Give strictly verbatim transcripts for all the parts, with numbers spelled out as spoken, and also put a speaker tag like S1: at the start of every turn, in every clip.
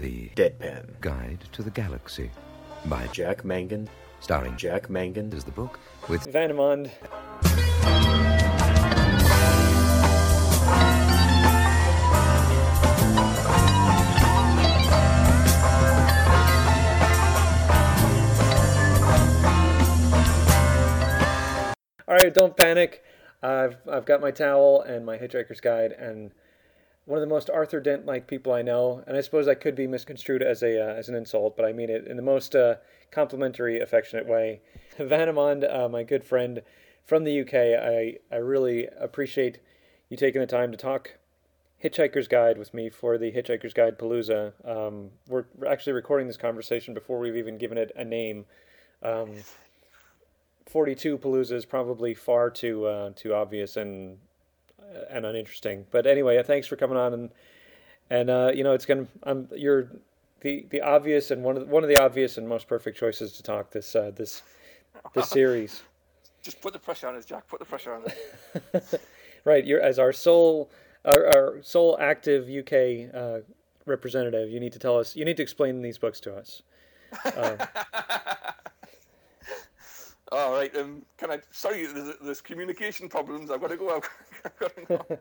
S1: The
S2: Deadpan
S1: Guide to the Galaxy by
S2: Jack Mangan.
S1: Starring
S2: Jack Mangan
S1: is the book with
S3: Van Amond. All right, don't panic. I've I've got my towel and my Hitchhiker's Guide, and one of the most Arthur Dent-like people I know, and I suppose that could be misconstrued as a uh, as an insult, but I mean it in the most uh, complimentary, affectionate way. Van Amond, uh, my good friend from the U K, I I really appreciate you taking the time to talk Hitchhiker's Guide with me for the Hitchhiker's Guide Palooza. Um, we're actually recording this conversation before we've even given it a name. Um, forty-two Palooza is probably far too uh, too obvious and and uninteresting. But anyway, thanks for coming on, and and uh, you know it's gonna I'm you're the the obvious and one of the, one of the obvious and most perfect choices to talk this uh, this this series.
S4: Just put the pressure on us, Jack. Put the pressure on us.
S3: Right, you're as our sole our, our sole active U K uh, representative. You need to tell us. You need to explain these books to us. Uh,
S4: All right. Um, can I? Sorry, there's, there's communication problems. I've got to go. I've got to go.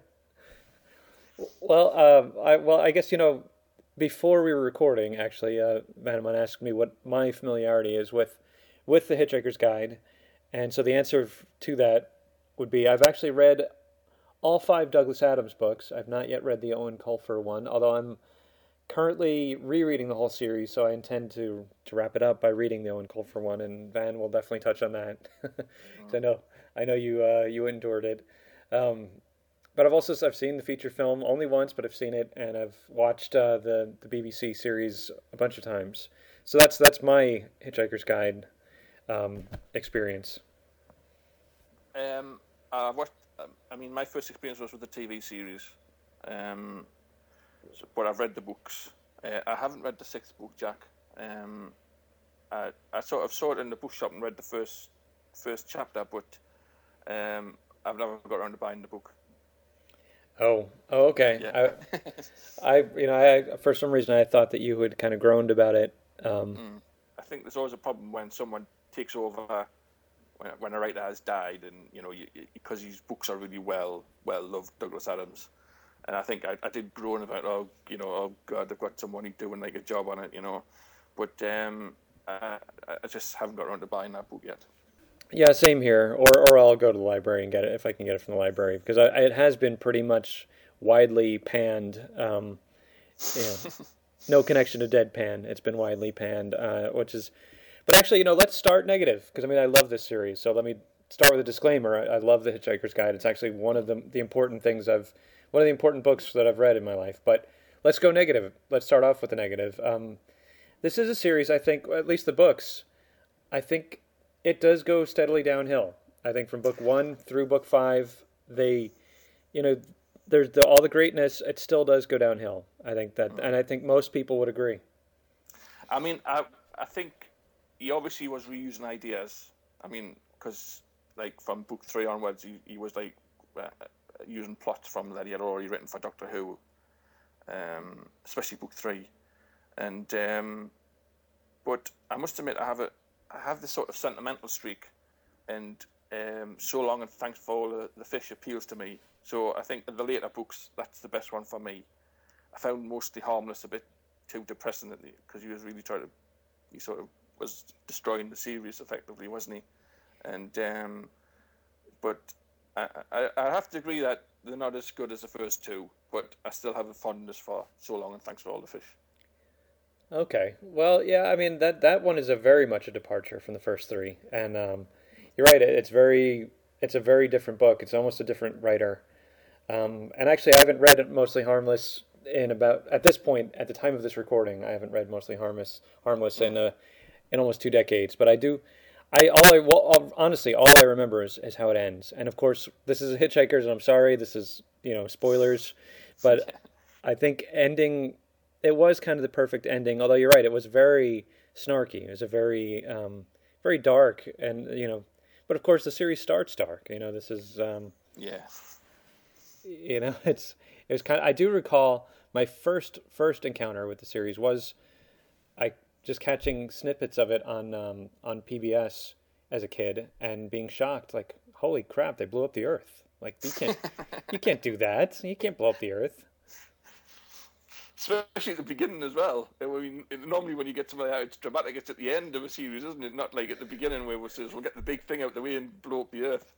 S3: Well, um, I well, I guess you know, before we were recording, actually, uh, Van Amond asked me what my familiarity is with, with the Hitchhiker's Guide, and so the answer to that would be I've actually read all five Douglas Adams books. I've not yet read the Owen Colfer one, although I'm currently rereading the whole series, so I intend to to wrap it up by reading the Owen Colfer one, and Van will definitely touch on that. Because I know I know you uh, you endured it. Um, but I've also I've seen the feature film only once, but I've seen it, and I've watched uh, the the B B C series a bunch of times. So that's that's my Hitchhiker's Guide um, experience.
S4: Um, I've watched. Um, I mean, my first experience was with the T V series. Um, So, but I've read the books. Uh, I haven't read the sixth book, Jack. Um, I, I sort of saw it in the bookshop and read the first first chapter, but um, I've never got around to buying the book.
S3: Oh, oh, okay.
S4: Yeah.
S3: I, I, you know, I for some reason I thought that you had kind of groaned about it. Um,
S4: mm. I think there's always a problem when someone takes over when, when a writer has died, and you know, you, because his books are really well well loved, Douglas Adams. And I think I, I did groan about, oh, you know, oh God, they've got someone doing like a job on it, you know. But um, I, I just haven't got around to buying that book yet.
S3: Yeah, same here. Or or I'll go to the library and get it if I can get it from the library, because I, it has been pretty much widely panned. Um, you know, no connection to Deadpan. It's been widely panned, uh, which is. But actually, you know, let's start negative, because I mean I love this series. So let me start with a disclaimer. I, I love the Hitchhiker's Guide. It's actually one of the the important things I've. One of the important books that I've read in my life. But let's go negative. Let's start off with the negative. Um, this is a series, I think, at least the books, I think it does go steadily downhill. I think from book one through book five, they, you know, there's the, all the greatness, it still does go downhill. I think that, and I think most people would agree.
S4: I mean, I I think he obviously was reusing ideas. I mean, because like from book three onwards, he, he was like, uh, using plots from that he had already written for Doctor Who, um, especially book three, and um, but I must admit I have a I have this sort of sentimental streak, and um, So Long and Thanks for All the, the Fish appeals to me. So I think the later books, that's the best one for me. I found Mostly Harmless a bit too depressing because he was really trying to, he sort of was destroying the series effectively, wasn't he? And um, but. I, I, I have to agree that they're not as good as the first two, but I still have a fondness for So Long and Thanks for All the Fish.
S3: Okay. Well, yeah, I mean, that, that one is a very much a departure from the first three. And um, you're right, it's very it's a very different book. It's almost a different writer. Um, and actually, I haven't read Mostly Harmless in about, at this point, at the time of this recording, I haven't read Mostly Harmless, harmless in, uh, in almost two decades. But I do... I all I well, honestly all I remember is, is how it ends, and of course this is a Hitchhiker's, and I'm sorry this is you know spoilers, but I think ending it was kind of the perfect ending. Although you're right, it was very snarky. It was a very um, very dark, and you know, but of course the series starts dark. You know, this is um,
S4: yeah,
S3: you know it's it was kind of, I do recall my first first encounter with the series was I just catching snippets of it on um, on P B S as a kid and being shocked, like, holy crap, they blew up the Earth. Like, you can't you can't do that. You can't blow up the Earth.
S4: Especially at the beginning as well. I mean, normally when you get something out, it's dramatic. It's at the end of a series, isn't it? Not like at the beginning where we says we'll get the big thing out the way and blow up the Earth.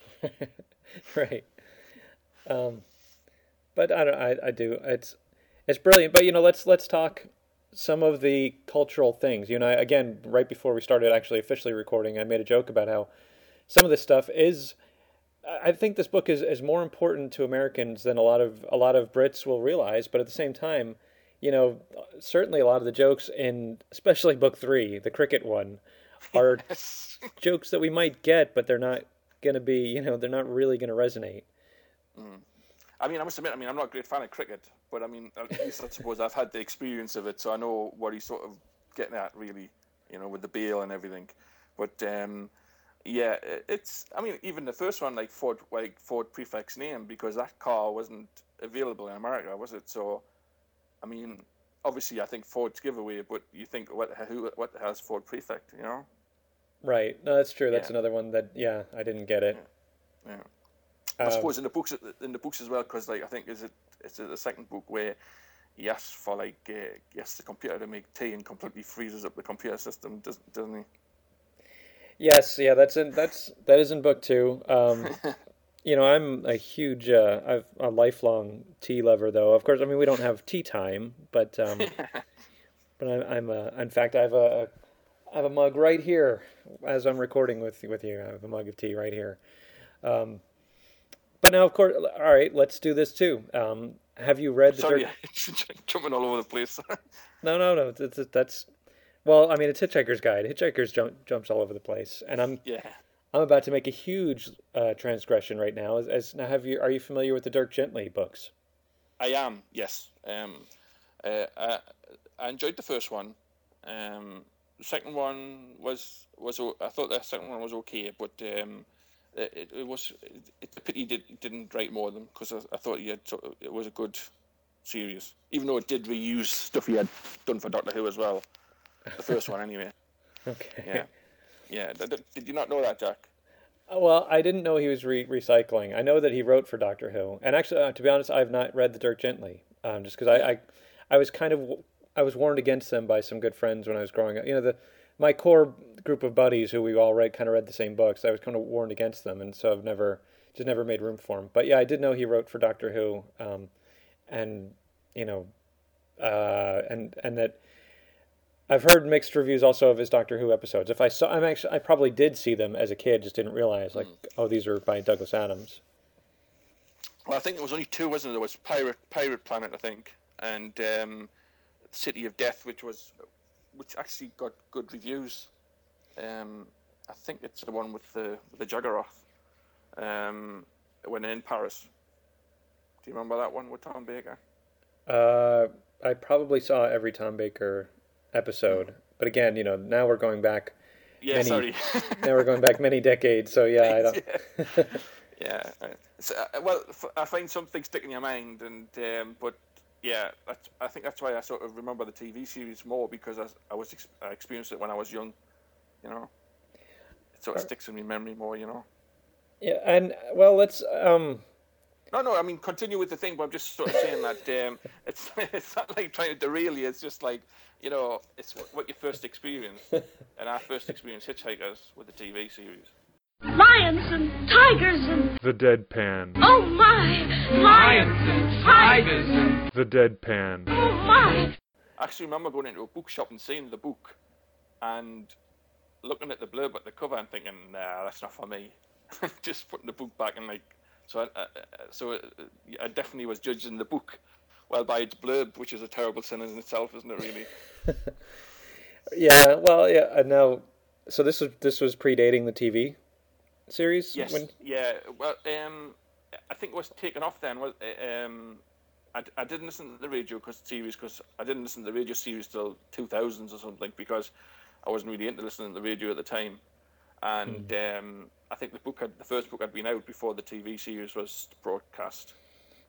S3: Right. Um, but I don't. I, I do. It's it's brilliant. But you know, let's let's talk some of the cultural things. You know, I, again, right before we started actually officially recording, I made a joke about how some of this stuff is. I think this book is, is more important to Americans than a lot of a lot of Brits will realize. But at the same time, you know, certainly a lot of the jokes in, especially book three, the cricket one, are
S4: Yes.
S3: jokes that we might get, but they're not going to be, you know, they're not really going to resonate.
S4: I mean, I must admit, I mean, I'm not a great fan of cricket, but I mean, at least I suppose I've had the experience of it, so I know what he's sort of getting at, really, you know, with the bail and everything. But um, yeah, it's, I mean, even the first one, like Ford, like Ford Prefect's name, because that car wasn't available in America, was it? So, I mean, obviously, I think Ford's giveaway, but you think, what, who, what the hell's Ford Prefect, you know?
S3: Right. No, that's true. That's
S4: Yeah.
S3: another one that, yeah, I didn't get it.
S4: Yeah. I
S3: Um,
S4: suppose in the books, in the books as well, because like I think is it it's the second book where he asks for like uh, he asks the computer to make tea and completely freezes up the computer system, doesn't doesn't he?
S3: Yes, yeah, that's in that's that is in book two. Um, you know, I'm a huge, uh, I've a lifelong tea lover, though. Of course, I mean we don't have tea time, but um, but I'm, I'm a, in fact, I have a, I have a mug right here as I'm recording with with you. I have a mug of tea right here. Um, but now, of course, all right, let's do this too. Um, have you read the
S4: Sorry,
S3: Dirk?
S4: jumping all over the place.
S3: No, no, no. It's, it's, that's well, I mean, it's Hitchhiker's Guide. Hitchhiker's jump, jumps all over the place, and I'm
S4: Yeah,
S3: I'm about to make a huge uh, transgression right now. As, as now, have you are you familiar with the Dirk Gently books?
S4: I am. Yes. Um, uh, I, I enjoyed the first one. Um, the second one was was o- I thought the second one was okay, but um, it, it was it's a pity he did, didn't write more of them because I, I thought he had sort of- it was a good series, even though it did reuse stuff he had done for Doctor Who as well. The first one, anyway.
S3: Okay.
S4: Yeah, yeah. Did, did- did you not know that, Jack?
S3: Uh, Well, I didn't know he was re- recycling. I know that he wrote for Doctor Who, and actually, uh, to be honest, I've not read the Dirk Gently, um, just because I, I, I was kind of I was warned against them by some good friends when I was growing up. You know, the my core group of buddies who we all read kind of read the same books. I was kind of warned against them, and so I've never just never made room for him. But yeah, I did know he wrote for Doctor Who, um, and you know, uh, and and that. I've heard mixed reviews also of his Doctor Who episodes. If I saw, I'm actually, I probably did see them as a kid, just didn't realize, like, oh, these are by Douglas Adams.
S4: Well, I think there was only two, wasn't there? There was Pirate Pirate Planet, I think, and um, City of Death, which was which actually got good reviews. Um, I think it's the one with the with the Juggernaut um, when in Paris. Do you remember that one with Tom Baker?
S3: Uh, I probably saw every Tom Baker episode, but again, you know, now we're going back.
S4: Yeah,
S3: Many-
S4: sorry.
S3: Now we're going back many decades, so yeah, I don't.
S4: Yeah. uh, So, uh, well, f- I find something stick in your mind, and um, but yeah, that's, I think that's why I sort of remember the T V series more because I, I was ex- I experienced it when I was young, you know. It sort of sticks in my memory more, you know.
S3: Yeah, and well, let's um.
S4: No, no, I mean continue with the thing, but I'm just sort of saying that um, it's it's not like trying to derail you. It's just like you know, it's what, what you first experienced, and I first experienced Hitchhikers with the T V series.
S2: Lions and tigers and
S5: The Deadpan.
S2: oh my! Lions and tigers and
S5: The Deadpan.
S2: oh my!
S4: I actually remember going into a bookshop and seeing the book, and looking at the blurb at the cover and thinking, nah, that's not for me. Just putting the book back and like, so I, uh, so uh, I definitely was judging the book well by its blurb, which is a terrible sin in itself, isn't it? Really?
S3: Yeah, well, yeah. And now, so this was this was predating the T V series.
S4: Yes.
S3: When,
S4: Yeah. Well, um, I think it was taken off then. Was um, I, I didn't listen to the radio cause series because I didn't listen to the radio series till two thousands or something because I wasn't really into listening to the radio at the time, and
S3: Hmm.
S4: um, I think the book had the first book had been out before the T V series was broadcast.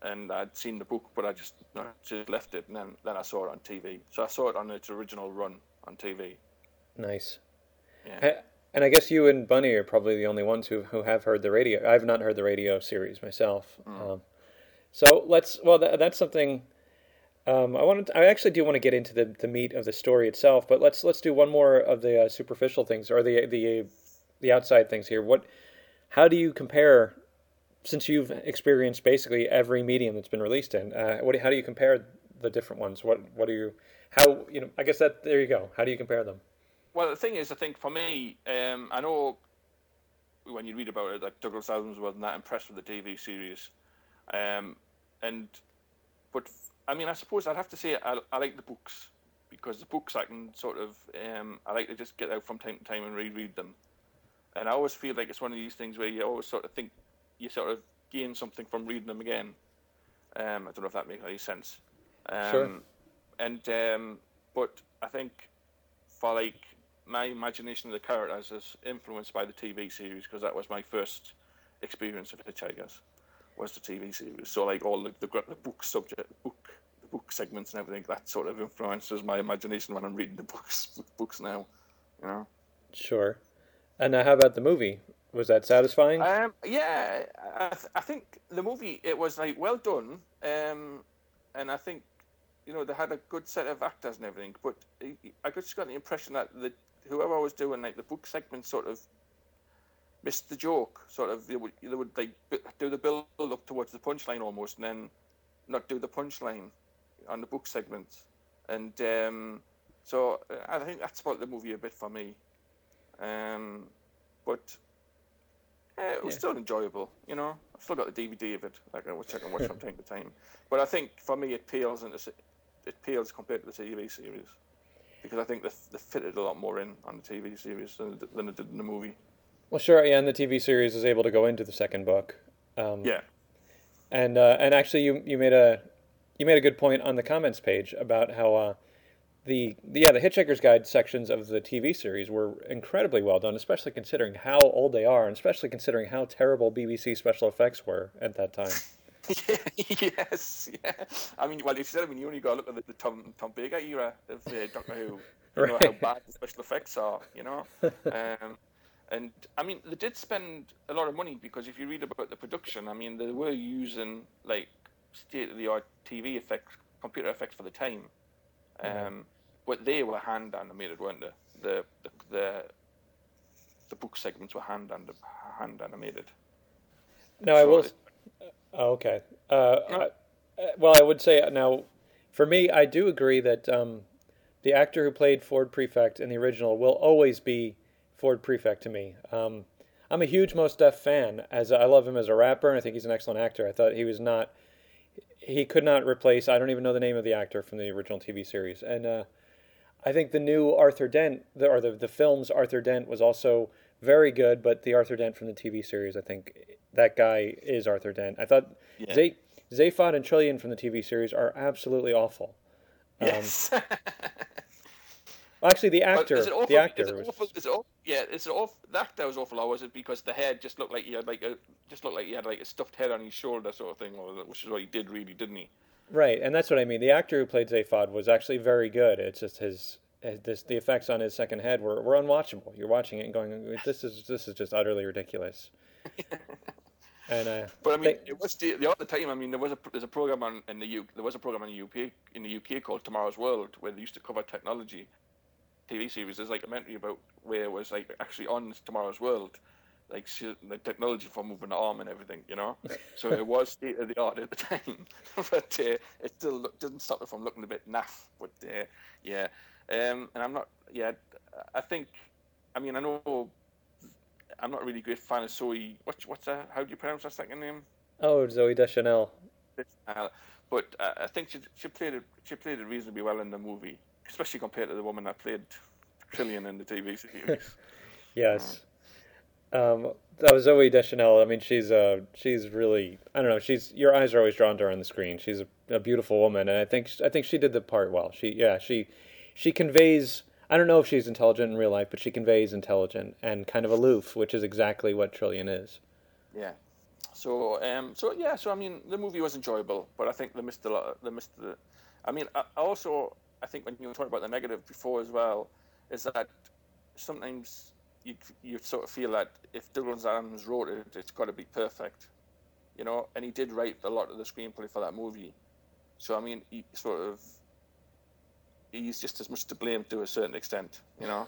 S4: and I'd seen the book, but I just, you know, just left it, and then, then I saw it on T V. So I saw it on its original run on T V.
S3: Nice.
S4: Yeah.
S3: And I guess you and Bunny are probably the only ones who who have heard the radio. I've not heard the radio series myself.
S4: Mm.
S3: Um, so let's. Well, that, that's something. Um, I wanted. To, I actually do want to get into the, the meat of the story itself, but let's let's do one more of the uh, superficial things or the the the outside things here. What? How do you compare? Since you've experienced basically every medium that's been released in, uh, what? How do you compare the different ones? What? What do you? How? You know? I guess that there you go. How do you compare them?
S4: Well, the thing is, I think for me, um, I know when you read about it, like Douglas Adams wasn't that impressed with the T V series, um, and but I mean, I suppose I'd have to say I, I like the books because the books I can sort of um, I like to just get out from time to time and reread them, and I always feel like it's one of these things where you always sort of think you sort of gain something from reading them again. Um, I don't know if that makes any sense. Um,
S3: Sure.
S4: And um, but I think for like. My imagination of the characters is influenced by the T V series because that was my first experience of Hitchhikers, was the T V series. So like all the the, the book subject, book the book segments and everything, that sort of influences my imagination when I'm reading the books books now. You know.
S3: Sure. And uh, how about the movie? Was that satisfying?
S4: Um, yeah, I, th- I think the movie it was like well done, um, and I think you know they had a good set of actors and everything. But I just got the impression that the whoever was doing like the book segment sort of missed the joke. Sort of they would they would like do the build up towards the punchline almost, and then not do the punchline on the book segment. And um, so I think that spoiled the movie a bit for me. Um, but eh, it was
S3: Yeah.
S4: still enjoyable, you know. I've still got the D V D of it, like which I can watch from time to time. But I think for me it pales into it pales compared to the T V series. Because I think they, they fitted a lot more in on the T V series than, than it did in the movie.
S3: Well, sure, yeah, and the T V series is able to go into the second book. Um,
S4: Yeah.
S3: And uh, and actually, you you made a you made a good point on the comments page about how uh, the, the yeah the Hitchhiker's Guide sections of the T V series were incredibly well done, especially considering how old they are, and especially considering how terrible B B C special effects were at that time.
S4: Yes, yeah. I mean, well, if you said, I mean, you only got to look at the, the Tom Tom Baker era of uh, Doctor Who. You
S3: Right.
S4: know how bad the special effects are, you know. Um, and I mean, they did spend a lot of money because if you read about the production, I mean, they were using like state of the art T V effects, computer effects for the time. Um,
S3: Mhm.
S4: But they were hand animated, weren't they? The the the, the book segments were hand and hand animated.
S3: Now I
S4: So
S3: will.
S4: it-
S3: Oh, okay. Uh,
S4: No.
S3: I, uh, well, I would say now, for me, I do agree that um, the actor who played Ford Prefect in the original will always be Ford Prefect to me. Um, I'm a huge Mos Def fan, as I love him as a rapper, and I think he's an excellent actor. I thought he was not, he could not replace. I don't even know the name of the actor from the original T V series, and uh, I think the new Arthur Dent, the, or the the film's Arthur Dent, was also very good. But the Arthur Dent from the T V series, I think that guy is Arthur Dent. I thought
S4: Yeah.
S3: Zay, Zaphod and Trillian from the T V series are absolutely awful. Um,
S4: Yes.
S3: Actually, the
S4: Well,
S3: actor,
S4: is it awful?
S3: the actor
S4: Is it
S3: was
S4: awful? Is it awful? Yeah, is it awful? The actor was awful, or was it because the head just looked like he had like a just looked like he had like a stuffed head on his shoulder, sort of thing, or which is what he did, really, didn't he?
S3: right, and that's what I mean. The actor who played Zaphod was actually very good. It's just his, his this, the effects on his second head were, were unwatchable. You're watching it and going, this is this is just utterly ridiculous. And uh,
S4: But I mean,
S3: they-
S4: it was the, the other time. I mean, there was a there's a program on in the U there was a program in the U K in the U K called Tomorrow's World where they used to cover technology. T V series. There's like a documentary about where it was like actually on Tomorrow's World, like she, the technology for moving the arm and everything, you know. So it was state of the art at the time, but uh, it still look, didn't stop it from looking a bit naff. But uh, yeah, um, and I'm not. Yeah, I think. I mean, I know. I'm not a really great fan of Zoe. What's what's that? How do you pronounce her second name?
S3: oh, Zoe Deschanel.
S4: Uh, but uh, I think she she played it she played it reasonably well in the movie, especially compared to the woman that played Trillian in the T V series.
S3: Yes. Um, that was Zoe Deschanel. I mean, she's uh, she's really, I don't know. She's your eyes are always drawn to her on the screen. She's a, a beautiful woman, and I think I think she did the part well. She yeah she she conveys. I don't know if she's intelligent in real life, but she conveys intelligent and kind of aloof, which is exactly what Trillian is.
S4: Yeah. So, um, so yeah, so I mean, the movie was enjoyable, but I think they missed a lot. They missed the. I mean, I, also, I think when you were talking about the negative before as well, is that sometimes you you sort of feel that if Douglas Adams wrote it, it's got to be perfect, you know. And he did write a lot of the screenplay for that movie, so I mean, he sort of he's just as much to blame to a certain extent, you know.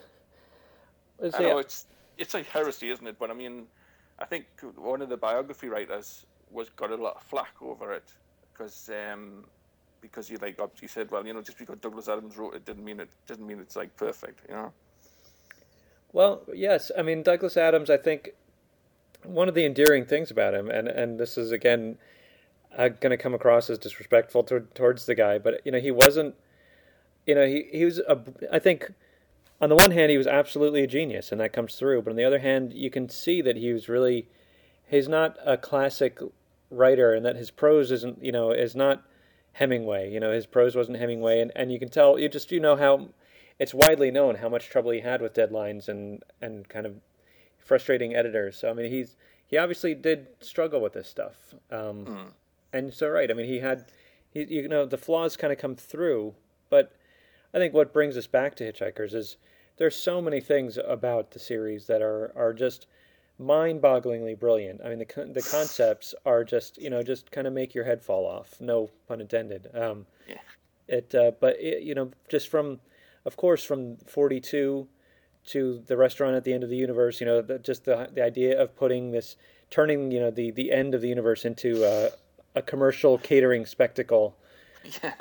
S4: I know it's it's like heresy, isn't it? But I mean. I think one of the biography writers was got a lot of flack over it because um, because he like he said, well, you know, just because Douglas Adams wrote it didn't mean it didn't mean it's like perfect, you know.
S3: Well, yes, I mean Douglas Adams. I think one of the endearing things about him, and and this is again uh, going to come across as disrespectful to, towards the guy, but you know, he wasn't. You know, he he was a. I think. On the one hand, he was absolutely a genius, and that comes through. But on the other hand, you can see that he was really, he's not a classic writer, and that his prose isn't, you know, is not Hemingway. You know, his prose wasn't Hemingway, and, and you can tell, you just, you know, how it's widely known how much trouble he had with deadlines and, and kind of frustrating editors. So, I mean, he's, he obviously did struggle with this stuff. Um, mm. And so, right, I mean, he had, he, you know, the flaws kind of come through, but I think what brings us back to Hitchhikers is there's so many things about the series that are, are just mind-bogglingly brilliant. I mean, the the concepts are just, you know, just kind of make your head fall off. No pun intended. Um,
S4: yeah.
S3: It, uh, but it, you know, just from, of course, from forty-two to the restaurant at the end of the universe. You know, the, just the the idea of putting this, turning, you know, the the end of the universe into a, a commercial catering spectacle.
S4: Yeah.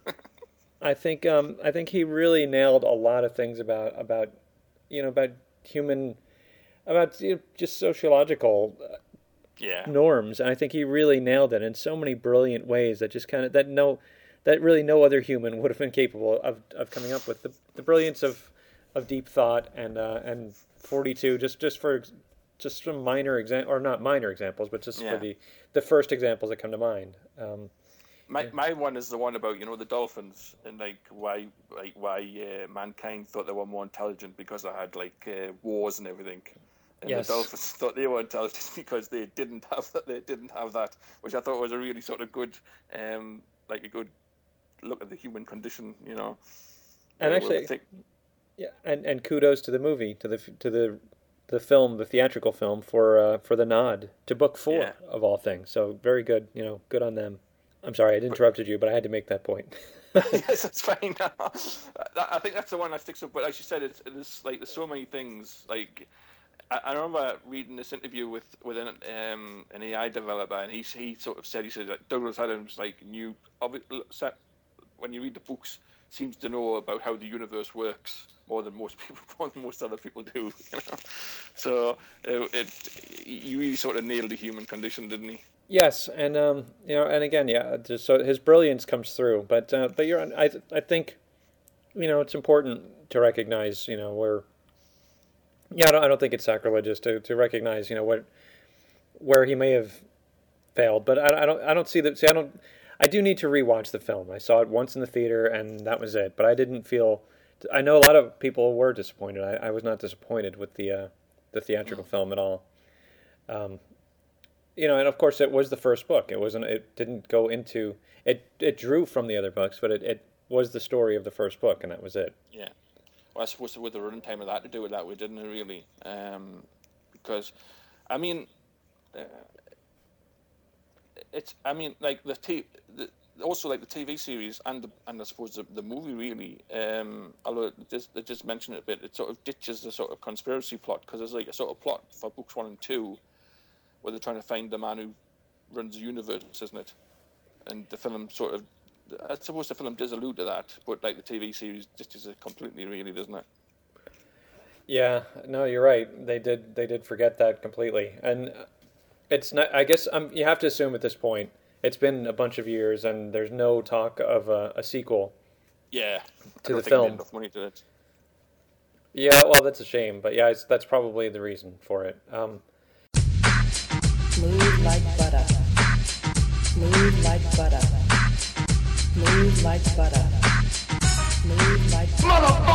S3: I think um, I think he really nailed a lot of things about about you know about human about you know, just sociological
S4: yeah.
S3: norms, and I think he really nailed it in so many brilliant ways that just kind of that no that really no other human would have been capable of, of coming up with the the brilliance of, of deep thought and uh, and forty-two just just for just some minor exam or not minor examples, but just yeah. for the the first examples that come to mind. Um,
S4: My my one is the one about, you know, the dolphins and like why like why uh, mankind thought they were more intelligent because they had like uh, wars and everything, and
S3: yes.
S4: the dolphins thought they were intelligent because they didn't have that. They didn't have that, which I thought was a really sort of good, um, like a good look at the human condition, you know.
S3: And
S4: uh,
S3: actually, think... yeah, and, and kudos to the movie, to the to the the film, the theatrical film for uh, for the nod to book four
S4: yeah.
S3: of all things. So very good, you know, good on them. I'm sorry, I interrupted you, but I had to make that point.
S4: Yes, that's fine. I think that's the one that sticks up. But as you said, it's, it's like there's so many things. Like I, I remember reading this interview with with an um, an A I developer, and he he sort of said he said that Douglas Adams like knew when you read the books seems to know about how the universe works more than most people, more than most other people do. You know? So it, it he really sort of nailed the human condition, didn't he?
S3: Yes, and um, you know, and again, yeah, just so his brilliance comes through. But uh, but you're, I I think, you know, it's important to recognize, you know, where. Yeah, I don't, I don't think it's sacrilegious to, to recognize, you know, what where he may have failed. But I, I don't I don't see that. See, I don't. I do need to rewatch the film. I saw it once in the theater, and that was it. But I didn't feel. I know a lot of people were disappointed. I, I was not disappointed with the uh, the theatrical film at all. Um, You know, and of course, it was the first book. It wasn't. It didn't go into. It. It drew from the other books, but it, it was the story of the first book, and that was it.
S4: Yeah. Well, I suppose with the runtime of that to do with that, we didn't really, um, because, I mean, uh, it's. I mean, like the t. The, also, like the T V series and the, and I suppose the, the movie really. Um, although they just, they just mentioned it a bit, it sort of ditches the sort of conspiracy plot because there's like a sort of plot for books one and two. Where they're trying to find the man who runs the universe, isn't it? And the film sort of, I suppose the film does allude to that, but like the T V series just is completely really, doesn't it?
S3: Yeah, no, you're right. They did, they did forget that completely, and it's not. I guess um, you have to assume at this point it's been a bunch of years, and there's no talk of a, a sequel.
S4: Yeah,
S3: to
S4: I don't
S3: the
S4: think
S3: film.
S4: they had enough money to it.
S3: Yeah, well, that's a shame, but yeah, it's, that's probably the reason for it. Um,
S5: Smooth like butter. Smooth like butter. Smooth like butter. Smooth like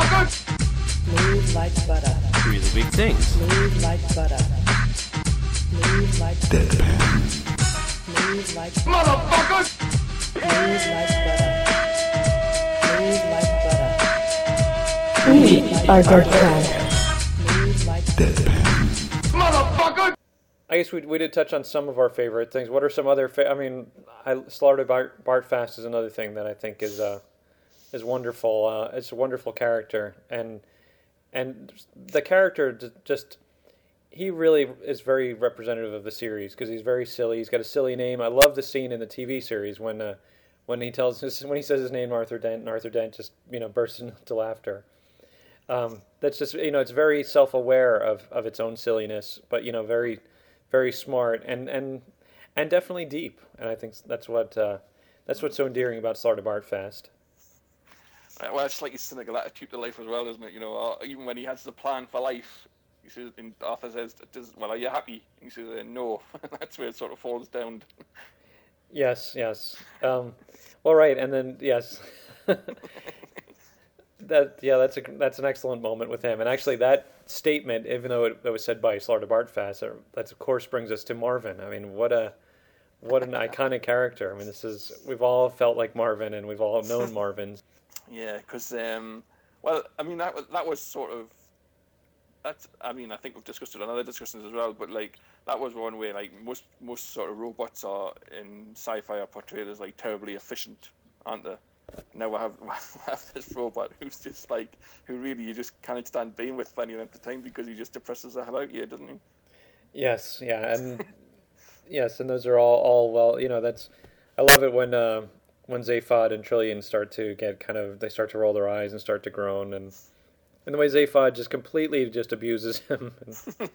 S2: Motherfucker!
S5: Smooth like butter.
S1: Three of the big things.
S5: Smooth like butter. Smooth like
S1: Deadpan.
S5: Smooth like motherfucker. Smooth like butter. Smooth like butter. We are Deadpan. Smooth like
S1: Deadpan.
S3: I guess we we did touch on some of our favorite things. What are some other? Fa- I mean, I, Slaughter Bart, Bart Fast is another thing that I think is uh is wonderful. Uh, it's a wonderful character, and and the character d- just he really is very representative of the series because he's very silly. He's got a silly name. I love the scene in the T V series when uh, when he tells his, when he says his name Arthur Dent, and Arthur Dent just you know bursts into laughter. Um, that's just you know it's very self-aware of, of its own silliness, but you know very very smart and, and and definitely deep. And I think that's what uh, that's what's so endearing about Slaughter Bart Fast.
S4: Well, it's like his cynical attitude to life as well, isn't it? You know, uh, even when he has the plan for life, he says, and Arthur says, Does, "Well, are you happy?" And he says, uh, "No." That's where it sort of falls down.
S3: Yes, yes. Um, well, right, and then yes, that yeah, that's a that's an excellent moment with him. And actually, that statement, even though it, it was said by Slaughter Bart Fast, that of course brings us to Marvin. I mean, what a what an iconic character. I mean, this is we've all felt like Marvin, and we've all known Marvin.
S4: Yeah, because um, well, I mean that was that was sort of that's. I mean, I think we've discussed it on other discussions as well. But like that was one way. Like most most sort of robots are in sci-fi are portrayed as like terribly efficient, aren't they? Now we have we have this robot who's just like who really you just can't stand being with funny at the time because he just depresses the hell out of you, doesn't he?
S3: Yes, yeah, and yes, and those are all all well. You know, that's I love it when. Uh, when Zaphod and Trillian start to get kind of, they start to roll their eyes and start to groan, and and the way Zaphod just completely just abuses him. And,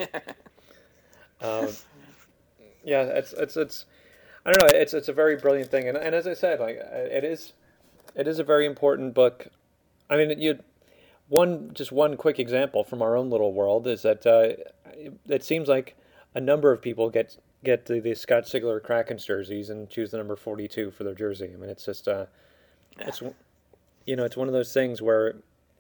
S3: um, yeah, it's it's it's, I don't know, it's it's a very brilliant thing, and and as I said, like it is, it is a very important book. I mean, you, one just one quick example from our own little world is that uh, it, it seems like a number of people get. get the, the Scott Sigler Krakens jerseys and choose the number forty-two for their jersey. I mean, it's just, uh,
S4: Yeah.
S3: it's, you know, it's one of those things where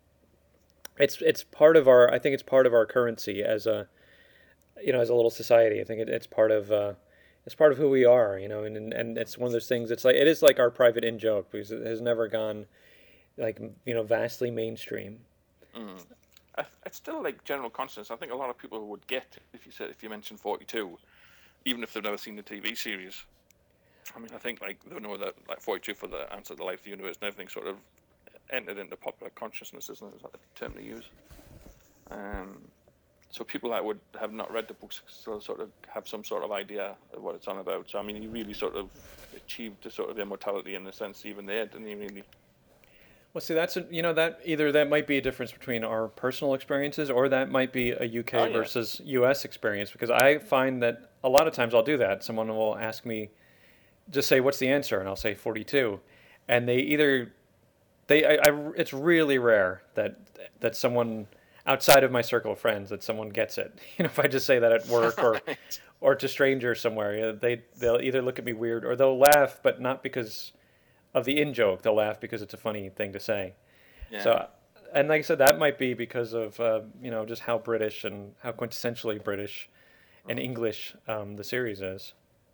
S3: it's it's part of our, I think it's part of our currency as a, you know, as a little society. I think it, it's part of, uh, it's part of who we are, you know, and, and, and it's one of those things, it's like, it is like our private in-joke because it has never gone, like, you know, vastly mainstream.
S4: Mm. I, it's still like general consciousness. I think a lot of people would get if you said if you mentioned forty-two. Even if they've never seen the T V series. I mean, I think like they know that like forty-two for the answer to life, the universe, and everything sort of entered into popular consciousness, isn't it? Is that the term to use? Um, so people that would have not read the books still sort of have some sort of idea of what it's on about. So I mean, he really sort of achieved the sort of immortality in the sense even there, didn't he? Really.
S3: Well, see, that's a, you know that either that might be a difference between our personal experiences, or that might be a U K
S4: Oh, yeah.
S3: versus U S experience. Because I find that a lot of times I'll do that. Someone will ask me, just say, "What's the answer?" and I'll say forty-two, and they either they I, I it's really rare that that someone outside of my circle of friends that someone gets it. You know, if I just say that at work or
S4: Right.
S3: or to strangers somewhere, you know, they they'll either look at me weird or they'll laugh, but not because of the in joke. They'll laugh because it's a funny thing to say.
S4: Yeah.
S3: So, and like I said, that might be because of uh, you know just how British and how quintessentially British and English um, the series is.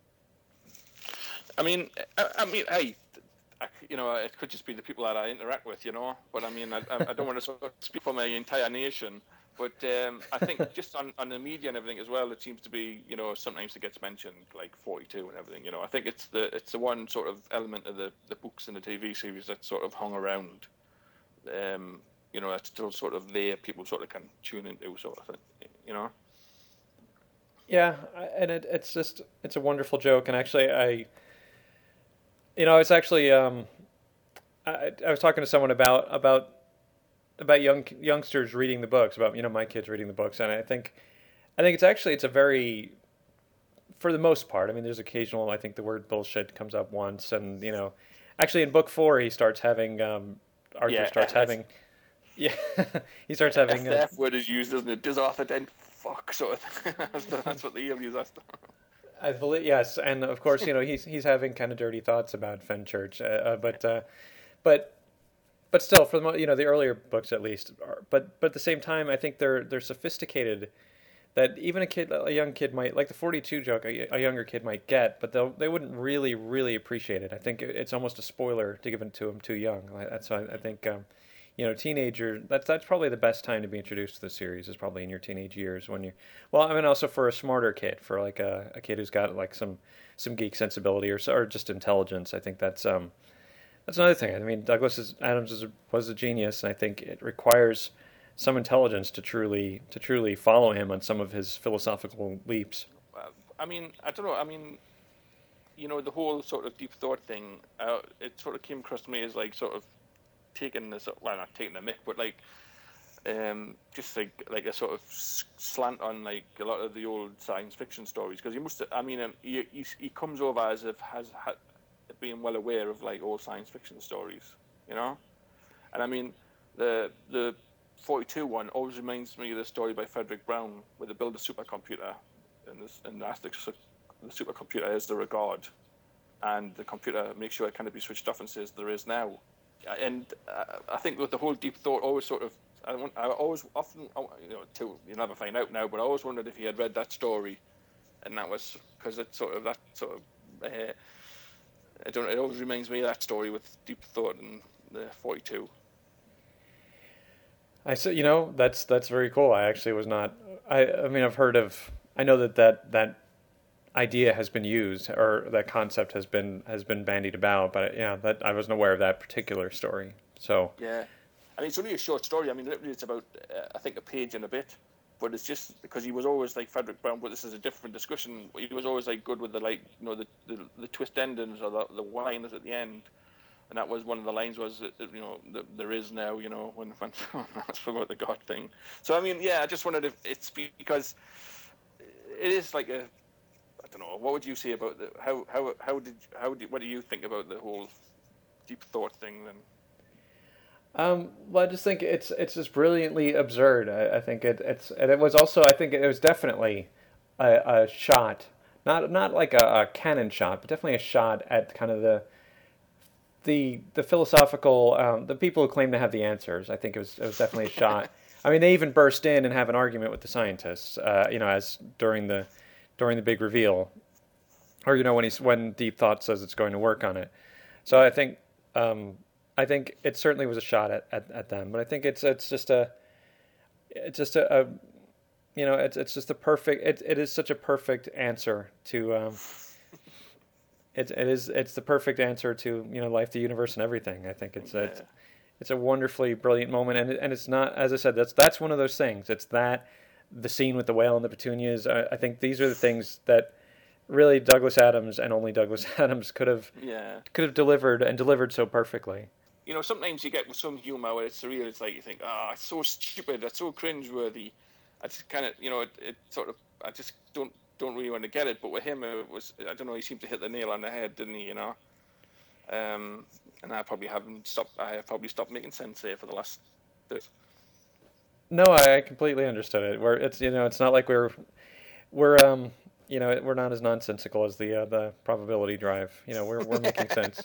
S4: I mean, I, I mean, hey, I, you know, it could just be the people that I interact with, you know. But I mean, I, I don't want to sort of speak for my entire nation. But um, I think just on, on the media and everything as well, it seems to be, you know, sometimes it gets mentioned like forty-two and everything. You know, I think it's the it's the one sort of element of the, the books and the T V series that sort of hung around. Um, you know, that's still sort of there. People sort of can tune into, sort of thing. You know.
S3: Yeah, I- and it, it's just it's a wonderful joke, and actually I, you know, it's actually um, I, I was talking to someone about about about young youngsters reading the books, about you know my kids reading the books, and I think I think it's actually it's a very, for the most part, I mean, there's occasional, I think the word bullshit comes up once, and you know, actually in book four he starts having um, Arthur
S4: Yeah,
S3: starts
S4: that's-
S3: having, yeah, he starts having.
S4: The
S3: Uh,
S4: F word is used, isn't it? Does Arthur Dent fuck sort of thing. that's, the, that's what the alias is.
S3: I believe yes, and of course you know he's he's having kind of dirty thoughts about Fenchurch, uh, uh, but uh, but but still for the mo- you know the earlier books at least, are, but but at the same time I think they're they're sophisticated, that even a kid, a young kid might, like the forty-two joke, a, a younger kid might get, but they they wouldn't really, really appreciate it. I think it's almost a spoiler to give it to them too young. That's why I think, um, you know, teenager, that's that's probably the best time to be introduced to the series, is probably in your teenage years when you, well, I mean, also for a smarter kid, for like a, a kid who's got like some, some geek sensibility or or just intelligence. I think that's um, that's another thing. I mean, Douglas is, Adams is, was a genius, and I think it requires some intelligence to truly to truly follow him on some of his philosophical leaps.
S4: Uh, I mean, I don't know. I mean, you know, the whole sort of deep thought thing. Uh, it sort of came across to me as like sort of taking this, well, not taking the mick, but like, um, just like like a sort of slant on like a lot of the old science fiction stories. Because he must, I mean, um, he, he he comes over as if has had being well aware of like all science fiction stories, you know. And I mean, the the forty-two one always reminds me of the story by Frederick Brown, where they build a supercomputer, and this and ask the, the supercomputer, is there a god? And the computer makes sure it cannot be switched off and says there is now. And uh, I think with the whole deep thought, always sort of, I, want, I always often, you know, till you never find out now, but I always wondered if he had read that story, and that was because it's sort of that sort of, uh, I don't know, it always reminds me of that story with deep thought and the forty-two.
S3: I said, you know, that's that's very cool. I actually was not. I I mean, I've heard of. I know that that, that idea has been used, or that concept has been has been bandied about, but yeah, that I wasn't aware of that particular story. So
S4: yeah, I mean, it's only a short story. I mean, literally, it's about uh, I think a page and a bit, but it's just because he was always like Frederick Brown. But this is a different discussion. He was always like good with the like you know the the, the twist endings or the the whiners at the end. And that was one of the lines was, you know, the, there is now, you know, when, when that's about the God thing. So, I mean, yeah, I just wondered if it's because it is like a, I don't know, what would you say about the, how, how, how did, how did, what do you think about the whole deep thought thing then?
S3: Um, well, I just think it's, it's just brilliantly absurd. I, I think it, it's, and it was also, I think it was definitely a, a shot, not, not like a, a cannon shot, but definitely a shot at kind of the, the the philosophical um, the people who claim to have the answers. I think it was it was definitely a shot. I mean, they even burst in and have an argument with the scientists. Uh, you know, as during the during the big reveal, or you know when he's when Deep Thought says it's going to work on it. So I think um, I think it certainly was a shot at, at, at them. But I think it's it's just a it's just a, a you know it's it's just a perfect it it is such a perfect answer to. Um, It, it is it's the perfect answer to you know life, the universe, and everything. I think it's yeah. it's it's a wonderfully brilliant moment, and and it's not, as I said, that's that's one of those things. It's that the scene with the whale and the petunias. I, I think these are the things that really Douglas Adams and only Douglas Adams could have
S4: yeah.
S3: could have delivered and delivered so perfectly.
S4: You know, sometimes you get with some humor where it's surreal. It's like you think, ah, oh, it's so stupid, it's so cringeworthy. I just kind of you know it, it sort of I just don't. don't really want to get it, but with him it was, I don't know, he seemed to hit the nail on the head, didn't he, you know? Um, and I probably haven't stopped, I have probably stopped making sense here for the last bit.
S3: No, I completely understood it. We're, it's, you know, it's not like we're, we're, um, you know, we're not as nonsensical as the, uh, the probability drive. You know, we're, we're making sense.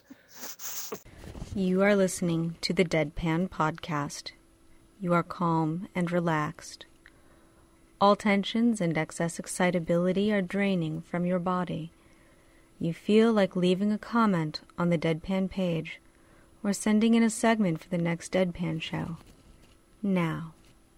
S6: You are listening to the Deadpan Podcast. You are calm and relaxed. All tensions and excess excitability are draining from your body. You feel like leaving a comment on the Deadpan page or sending in a segment for the next Deadpan show. Now.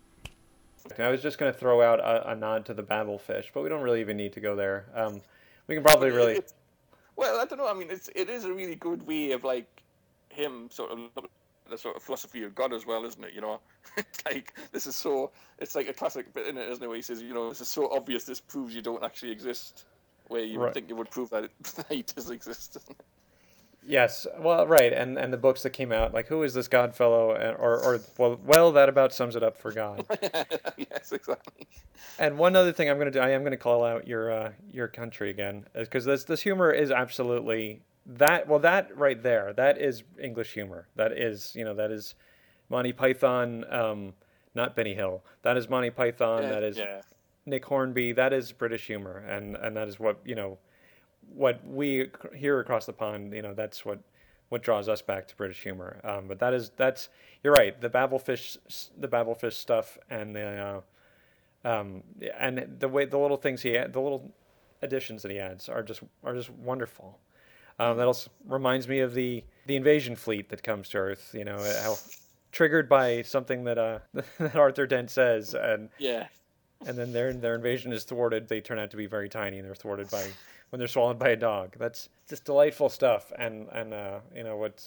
S3: I was just going to throw out a, a nod to the Babelfish, but we don't really even need to go there. Um, we can probably really...
S4: It's, well, I don't know. I mean, it's, it is a really good way of, like, him sort of... the sort of philosophy of God as well, isn't it? You know, it's like this is so. It's like a classic bit in it, isn't it? Where he says, you know, this is so obvious. This proves you don't actually exist. Where you
S3: right.
S4: would think it would prove that, it, that he does exist.
S3: Yes, well, right, and and the books that came out, like who is this God fellow, or or well, well, that about sums it up for God.
S4: Yes, exactly.
S3: And one other thing I'm going to do, I am going to call out your uh, your country again, because this this humor is absolutely. That well, that right there, that is English humor. That is, you know, that is Monty Python, um, not Benny Hill. That is Monty Python.
S4: Yeah,
S3: that is
S4: yeah.
S3: Nick Hornby. That is British humor, and, and that is what you know, what we hear across the pond. You know, that's what, what draws us back to British humor. Um, but that is that's you're right. The Babelfish, the Babelfish stuff, and the uh, Um, and the way the little things he the little additions that he adds are just are just wonderful. Um, that also reminds me of the the invasion fleet that comes to Earth. You know, how triggered by something that uh that Arthur Dent says, and
S4: Yeah.
S3: and then their their invasion is thwarted. They turn out to be very tiny, and they're thwarted by when they're swallowed by a dog. That's just delightful stuff. And and uh, you know what's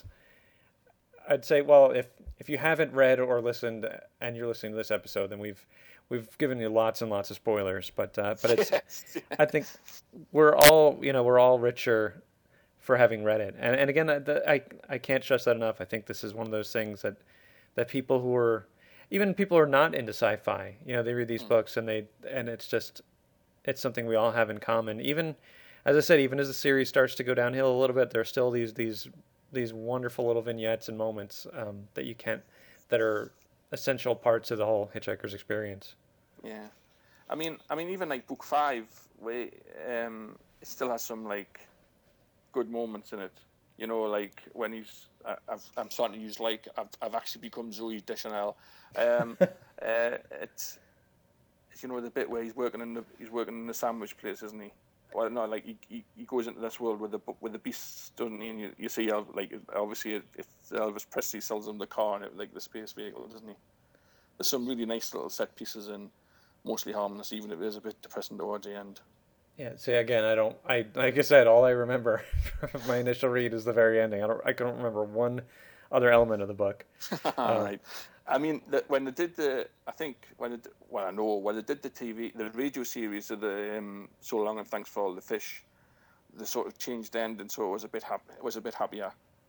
S3: I'd say, well, if if you haven't read or listened and you're listening to this episode, then we've we've given you lots and lots of spoilers. But uh, but it's
S4: Yes.
S3: I think we're all you know we're all richer for having read it. And and again, the, I I can't stress that enough. I think this is one of those things that that people who are even people who are not into sci-fi, you know, they read these
S4: Mm.
S3: books and they and it's just it's something we all have in common. Even as I said, even as the series starts to go downhill a little bit, there's still these these these wonderful little vignettes and moments um, that you can't that are essential parts of the whole Hitchhiker's experience.
S4: Yeah, I mean, I mean, even like book five, where um, it still has some like good moments in it. You know, like when he's, I, I've, I'm starting to use like I've, I've actually become Zoe Deschanel. Um, uh, it's, you know, the bit where he's working in the he's working in the sandwich place, isn't he? Well, no, like he, he, he goes into this world with the with the beasts, doesn't he? And you, you see, how, like obviously, it, it, Elvis Presley sells him the car and it, like the space vehicle, doesn't he? There's some really nice little set pieces and mostly harmless, even if it is a bit depressing towards the end.
S3: Yeah. See, again, I don't. I like I said, all I remember from my initial read is the very ending. I don't. I don't remember one other element of the book.
S4: All right. I mean, the, when they did the, I think when it, well, I know when they did the T V, the radio series of the um, So Long and Thanks for All the Fish, they sort of changed the ending, so it was a bit happy. It was a bit happier.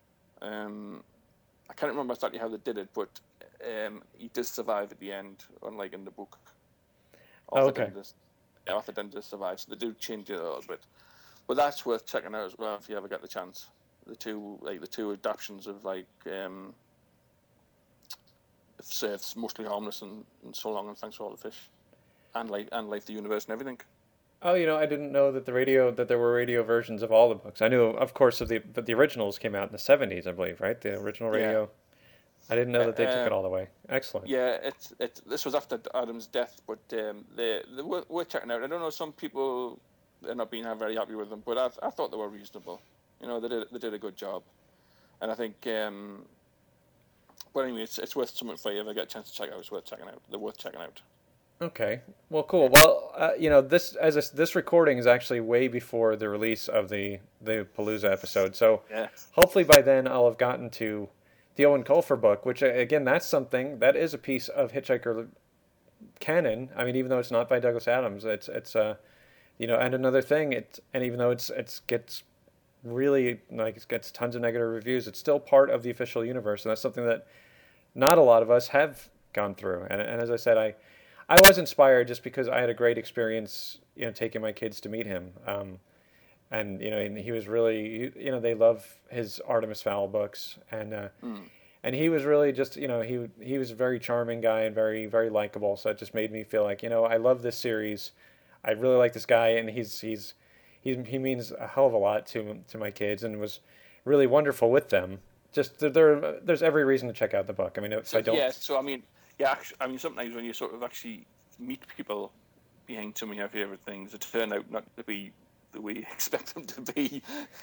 S4: Um, I can't remember exactly how they did it, but um, he did survive at the end, unlike in the book. Arthur
S3: Okay.
S4: Dent, yeah, Arthur Dent did survive, so they do change it a little bit. But that's worth checking out as well if you ever get the chance. The two, like the two adaptations of like. Um, Say it's mostly harmless and, and So Long and Thanks for All the Fish, and like and Life, the Universe, and everything.
S3: Oh, you know, I didn't know that the radio that there were radio versions of all the books. I knew, of course, of the but the originals came out in the seventies, I believe, right? The original radio.
S4: Yeah.
S3: I didn't know that they
S4: Uh,
S3: took it all the way. Excellent.
S4: Yeah, it's it. This was after Adam's death, but um, they they were, were checking out. I don't know. Some people are not being very happy with them, but I I thought they were reasonable. You know, they did they did a good job, and I think. Um, But anyway, it's it's worth something for you if I get a chance to check out. It's worth checking out. They're worth checking out.
S3: Okay. Well, cool. Well, uh, you know, this as a, this recording is actually way before the release of the the Palooza episode. So
S4: Yeah.
S3: hopefully by then I'll have gotten to the Owen Colfer book, which uh, again, that's something that is a piece of Hitchhiker canon. I mean, even though it's not by Douglas Adams, it's it's uh, you know, and another thing, it and even though it's it's gets really like it gets tons of negative reviews, it's still part of the official universe, and that's something that not a lot of us have gone through. And, and as I said, I, I was inspired just because I had a great experience, you know, taking my kids to meet him. Um, and, you know, and he was really, you know, they love his Artemis Fowl books. And, uh,
S4: Mm.
S3: and he was really just, you know, he, he was a very charming guy and very, very likable. So it just made me feel like, you know, I love this series. I really like this guy. And he's, he's, he's, he means a hell of a lot to, to my kids and was really wonderful with them. Just there, there's every reason to check out the book. I mean, if
S4: So,
S3: I don't,
S4: yeah, so I mean, yeah, actually, I mean, sometimes when you sort of actually meet people behind some of your favourite things, it turn out not to be the way you expect them to be,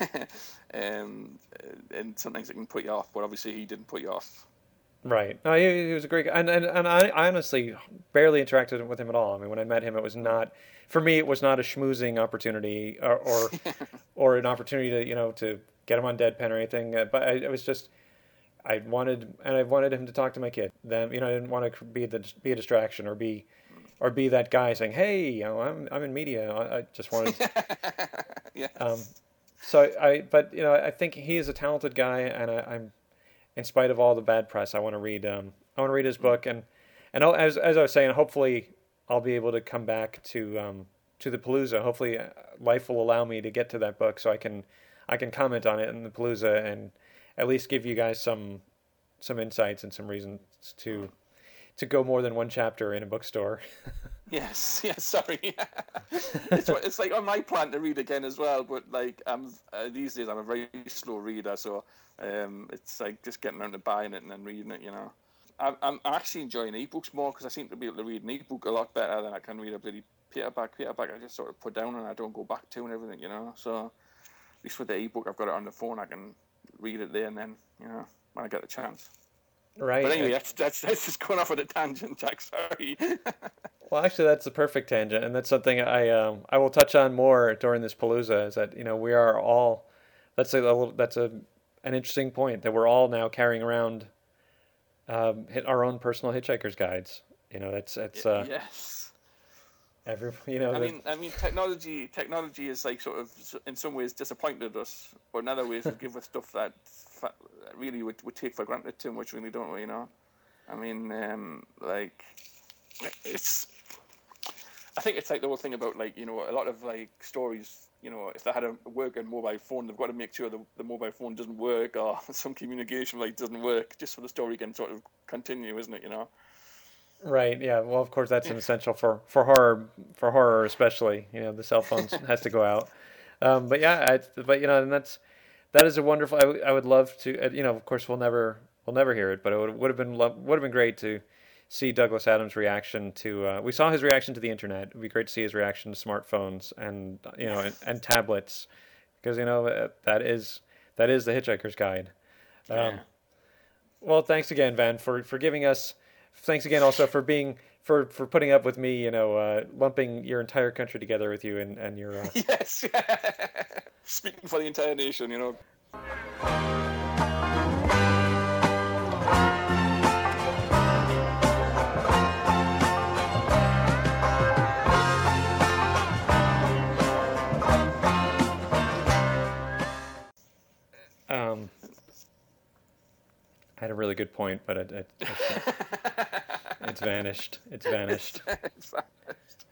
S4: um, and sometimes it can put you off. But obviously, he didn't put you off.
S3: right? No, he, he was a great guy, and and, and I, I honestly barely interacted with him at all. I mean, when I met him, it was not for me. It was not a schmoozing opportunity or or, or an opportunity to you know to get him on Deadpan or anything. Uh, But I, it was just I wanted and I wanted him to talk to my kid. Then you know I didn't want to be the be a distraction or be or be that guy saying, "Hey, you know, I'm I'm in media." I, I just wanted.
S4: Yes.
S3: Um, so I, but you know, I think he is a talented guy, and I, I'm, in spite of all the bad press, I want to read. Um, I want to read his book, and and I'll, as as I was saying, hopefully I'll be able to come back to um to the Palooza. Hopefully, uh, life will allow me to get to that book, so I can I can comment on it in the Palooza and at least give you guys some some insights and some reasons to to go more than one chapter in a bookstore.
S4: Yes, yes, sorry. it's, what- it's like on my plan to read again as well, but like I'm uh, these days I'm a very slow reader, so um, it's like just getting around to buying it and then reading it, you know. I'm, I'm actually enjoying ebooks more because I seem to be able to read an ebook a lot better than I can read a bloody paperback. Paperback I just sort of put down and I don't go back to and everything, you know. So at least with the ebook, I've got it on the phone. I can read it there and then, you know, when I get the chance.
S3: Right.
S4: But anyway, that's that's, that's just going off on a tangent, Jack. Sorry.
S3: Well, actually, that's the perfect tangent, and that's something I um, I will touch on more during this palooza. Is that, you know, we are all, that's a, a little, that's a an interesting point, that we're all now carrying around um, hit our own personal hitchhiker's guides. You know, that's that's uh,
S4: yes.
S3: every you know.
S4: I
S3: the,
S4: mean, I mean, technology technology is like sort of in some ways disappointed us, but in other ways it give us stuff that fa- really would, would take for granted too much. Really, don't we? You know, I mean, um, like it's. I think it's like the whole thing about, like, you know, a lot of like stories, you know, if they had a working mobile phone, they've got to make sure the, the mobile phone doesn't work, or some communication like doesn't work, just so the story can sort of continue, isn't it? You know.
S3: Right. Yeah. Well, of course, that's an essential for, for horror, for horror especially. You know, the cell phone has to go out. Um, but yeah, I, but you know, and that's that is a wonderful. I, w- I would love to. Uh, you know, of course, we'll never we'll never hear it, but it would would have been lo- would have been great to see Douglas Adams' reaction to. Uh, we saw his reaction to the internet. It'd be great to see his reaction to smartphones and you know and, and tablets, because you know uh, that is that is the Hitchhiker's Guide. Um,
S4: Yeah.
S3: Well, thanks again, Van, for, for giving us. Thanks again, also for being for, for putting up with me. You know, uh, lumping your entire country together with you and and your. Uh...
S4: Yes. Speaking for the entire nation, you know.
S3: Um, I had a really good point, but it, it, it's, it's vanished. It's vanished.
S4: It's vanished.